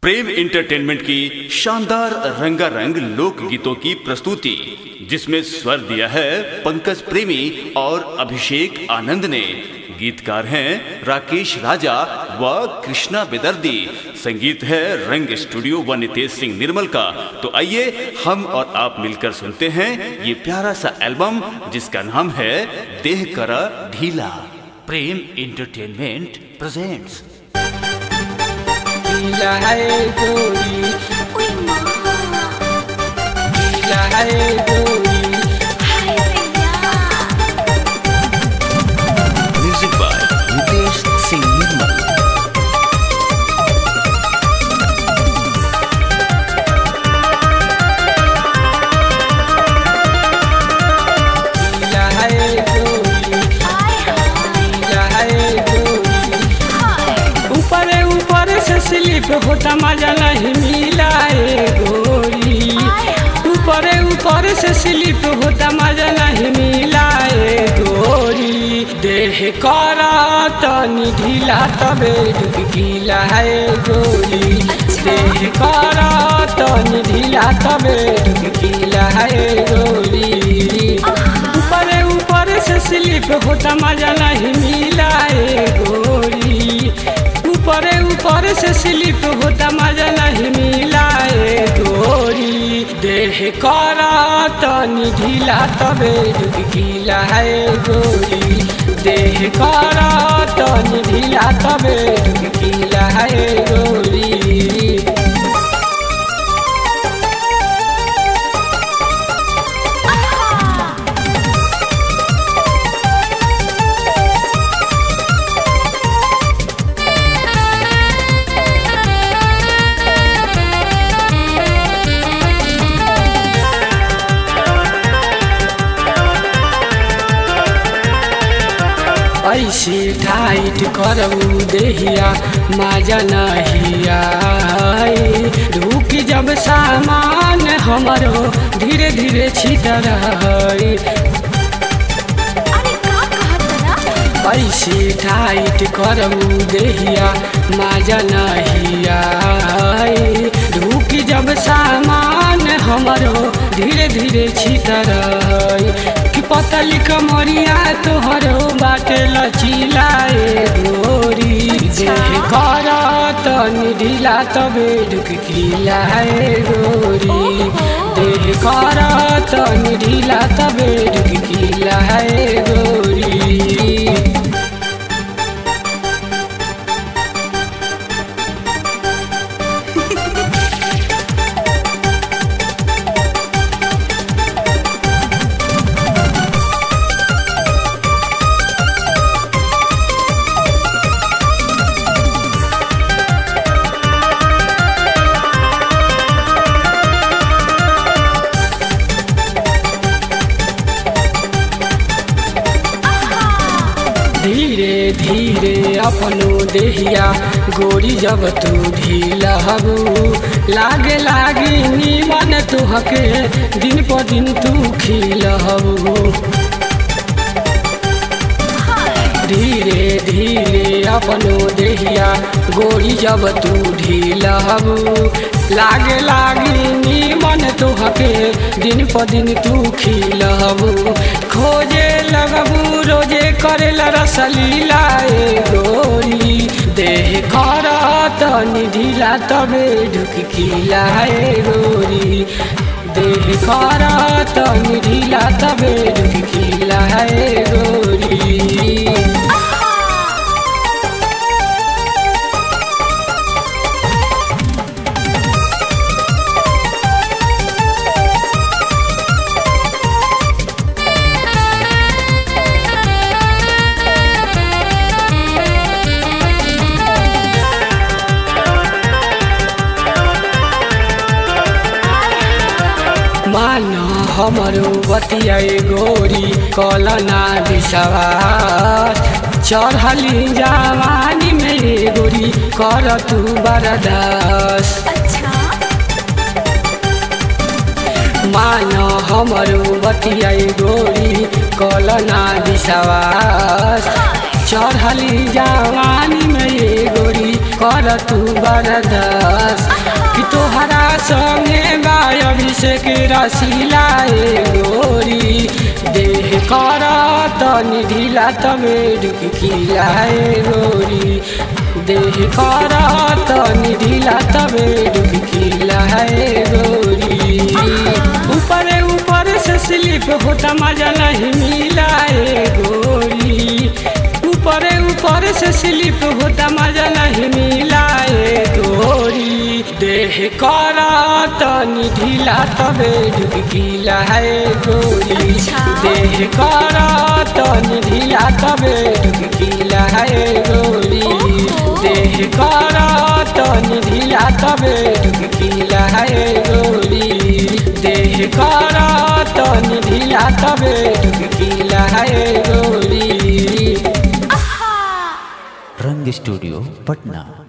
प्रेम entertainment की शानदार रंगारंग लोक गीतों की प्रस्तुति, जिसमें स्वर दिया है पंकज प्रेमी और अभिषेक आनंद ने। गीतकार हैं राकेश राजा व कृष्णा बेदर्दी। संगीत है रंग स्टूडियो व नितेश सिंह निर्मल का। तो आइए हम और आप मिलकर सुनते हैं ये प्यारा सा एल्बम जिसका नाम है देह करा ढीला। Prem entertainment presents. गीला है गोरी, गीला है गोरी। Music by Nitesh Singh Nirmal. गीला है गोरी, गीला है गोरी। ऊपर से स्लिप होता मजा नहीं मिला है गोरी। ऊपर से स्लिप होता मजा नहीं मिला है गोरी। देह करा तनी ढीला तबे डूब गीला है गोरी। देह करा तनी ढीला तबे डूब गीला है गोरी। ऊपर से स्लिप होता मजा नहीं मिला है गोरी। ऊपर से स्लिप होता मजा नहीं मिला है गोरी। देह करा तनी ढीला तबे डूब गीला है गोरी। देह करा तनी ढीला तबे डूब गीला है गोरी। ऐसे टाइट करबू देहिया मजा नहीं आई। रुक जब सामान हमरो धीरे धीरे छितर। ऐसे टाइट करबू देहिया मजा नहीं आई। रुक जब सामान हमरो धीरे धीरे छितर। पतली कमरिया तोहरो बाटे लचीलाए गोरी। देह करा तनी ढीला तबे डूब गीला है गोरी। देह करा तनी ढीला तबे डूब गीला है गोरी। धीरे धीरे अपनो देहिया गोरी जब तू ढीला हबू। लागे लागी नीमन तुहके दिन पर दिन तू खिलहबू। धीरे धीरे अपनो देहिया गोरी जब तू ढीला हबू। लागे लागी नीमन तुहके दिन पर दिन तू खिलहबू। खोजे लगबू रोजे करेला रसलीला गोरी। देह करा तनी ढीला तबे ढुक गीला है गोरी। देह करा तनी ढीला तबे ढुक गीला है गोरी। माना हमरो बतिया गोरी कलना विश्वास। चढ़ली जवानी में गोरी कर तू बर्दाश्त। माना हमरो बतिया गोरी कलना विश्वास। चढ़ली जवानी में गोरी कर तू बर्दाश्त। रसीला गोरी देह कर तनी ढीला तबे डुबकीला गोरी देह कर तनी ढीला तबे डुबकीला गोरी ऊपर ऊपर से स्लिप होता मजा नहीं मिला गोरी ऊपर ऊपर से स्लिप होता मजा नहीं मिला गोरी देह कर तनी ढीला तबे डुबकीला गोरी देह कर तनी ढीला तबे डुबकीला गोरी देह कर तनी ढीला तबे डुबकीला गोरी देह कर तनी ढीला तबे डुबकीला गोरी। रंग स्टूडियो पटना।